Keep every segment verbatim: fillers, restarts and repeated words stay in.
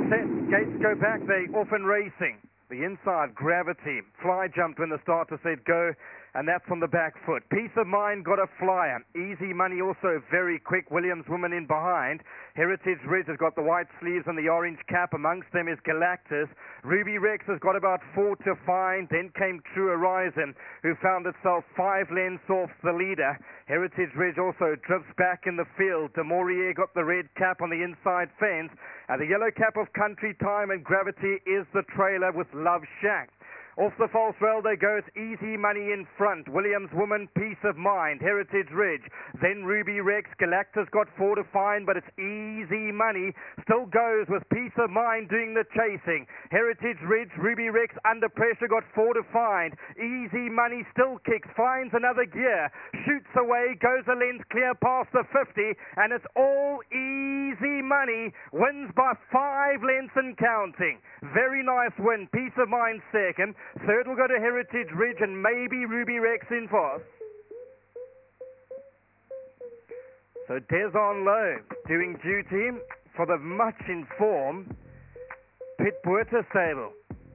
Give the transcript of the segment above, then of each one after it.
set, gates go back, they off and racing. The inside, Gravity. Fly jumped when the starter said go, and that's on the back foot. Peace of Mind got a flyer. Easy Money also very quick. Williams Woman in behind. Heritage Ridge has got the white sleeves and the orange cap. Amongst them is Galactus. Ruby Rex has got about four to find. Then came True Horizon, who found itself five lengths off the leader. Heritage Ridge also drifts back in the field. Demorier got the red cap on the inside fence. And the yellow cap of Country Time and Gravity is the trailer with Love Shack. Off the false rail they go. It's Easy Money in front. Williams Woman, Peace of Mind, Heritage Ridge. Then Ruby Rex. Galactus got four to find, but it's Easy Money. Still goes with Peace of Mind doing the chasing. Heritage Ridge, Ruby Rex under pressure, got four to find. Easy Money still kicks, finds another gear. Shoots away, goes a length clear past the fifty, and it's all Easy Money. Wins by five lengths and counting. Very nice win. Peace of Mind second. Third will go to Heritage Ridge and maybe Ruby Rex in fourth. So Des on low, doing duty for the much informed Pit Puerta stable.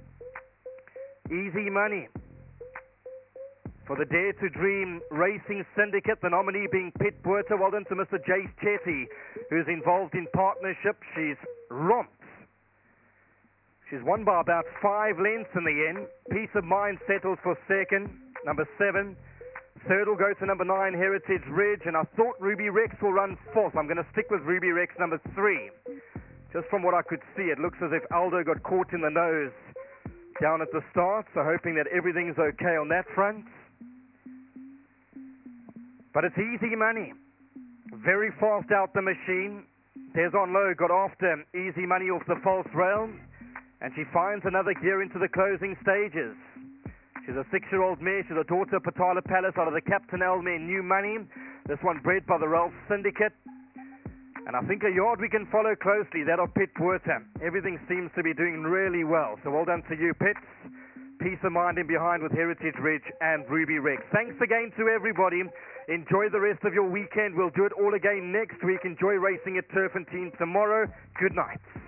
Easy Money for the Dare to Dream Racing Syndicate, the nominee being Pit Puerta. Well done to Mister Jace Chetty, who's involved in partnership. She's romped. She's won by about five lengths in the end. Peace of Mind settles for second, number seven. Third will go to number nine, Heritage Ridge, and I thought Ruby Rex will run fourth. I'm going to stick with Ruby Rex, number three. Just from what I could see, it looks as if Aldo got caught in the nose down at the start, so hoping that everything's okay on that front. But it's Easy Money. Very fast out the machine. Des on low got after Easy Money off the false rail, and she finds another gear into the closing stages. She's a six-year-old mare. She's a daughter of Patala Palace out of the Captain L mare, New Money. This one bred by the Ralph Syndicate. And I think a yard we can follow closely, that of Pit Puerta. Everything seems to be doing really well. So well done to you, Pits. Peace of Mind in behind with Heritage Ridge and Ruby Rex. Thanks again to everybody. Enjoy the rest of your weekend. We'll do it all again next week. Enjoy racing at Turpentine tomorrow. Good night.